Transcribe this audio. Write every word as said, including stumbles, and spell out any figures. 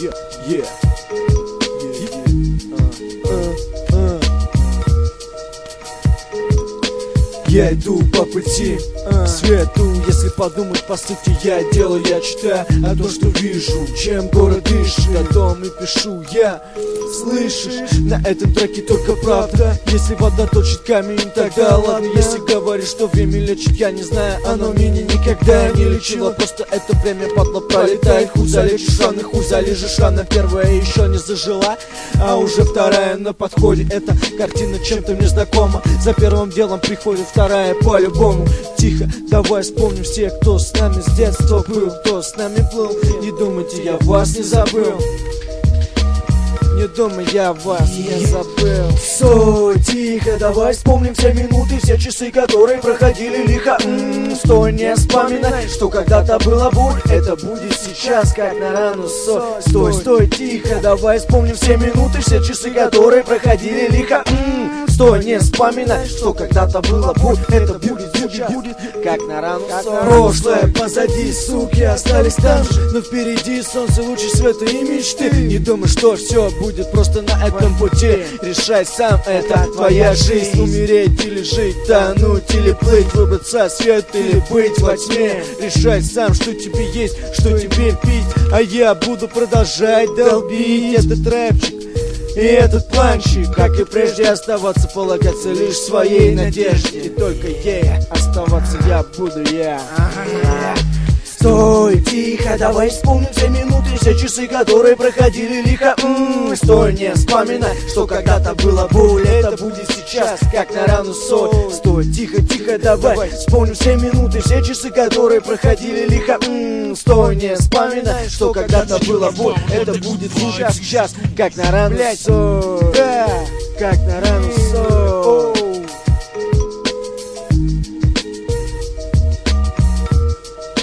Yeah, yeah, yeah, yeah. Uh, uh, uh. Я иду по пути к свету. Если подумать, по сути я делаю, я читаю о том, что вижу, чем город дышит, о том и пишу я. Слышишь, на этом треке только правда. Если вода точит камень, тогда ладно. Если говоришь, что время лечит, я не знаю, оно меня никогда не лечило. Просто это время падла пролетает. Хуй залечишь раны, хуй залежишь рана. Первая еще не зажила, а уже вторая на подходе. Эта картина чем-то мне знакома. За первым делом приходит вторая по-любому. Тихо, давай вспомним все, кто с нами с детства был, кто с нами плыл. Не думайте, я вас не забыл. Не думай, я вас не забыл. Стой, тихо, давай вспомним все минуты, все часы, которые проходили лихо. М-м, Стой, не вспоминай, что когда-то было боль. Это будет сейчас, как на рану соль. Стой, стой, тихо, давай вспомним все минуты, все часы, которые проходили лихо. М-м, Стой, не вспоминай, что когда-то было боль. Это будет, будет, будет, как на рану соль. Прошлое позади, суки, остались там же, но впереди солнце, лучи света и мечты. Не думай, что все будет просто на этом пути. Решай сам, это твоя жизнь. Умереть или жить, тонуть или плыть, выбраться свет или быть во тьме. Решай сам, что тебе есть, что тебе пить. А я буду продолжать долбить этот рэпчик и этот планчик, как и прежде, оставаться, полагаться лишь своей надежде. И только ей оставаться я буду я. Стой, тихо, давай вспомним все минуты, все часы, которые проходили лихо. М-м, Стой, не вспоминай, что когда-то было боль. Это будет сейчас, как на рану соль. Стой, тихо, тихо, давай вспомним все минуты, все часы, которые проходили лихо. М-м, Стой, не вспоминай, что когда-то было боль. Это будет сейчас, сейчас, как на рану соль. Да, как на рану соль.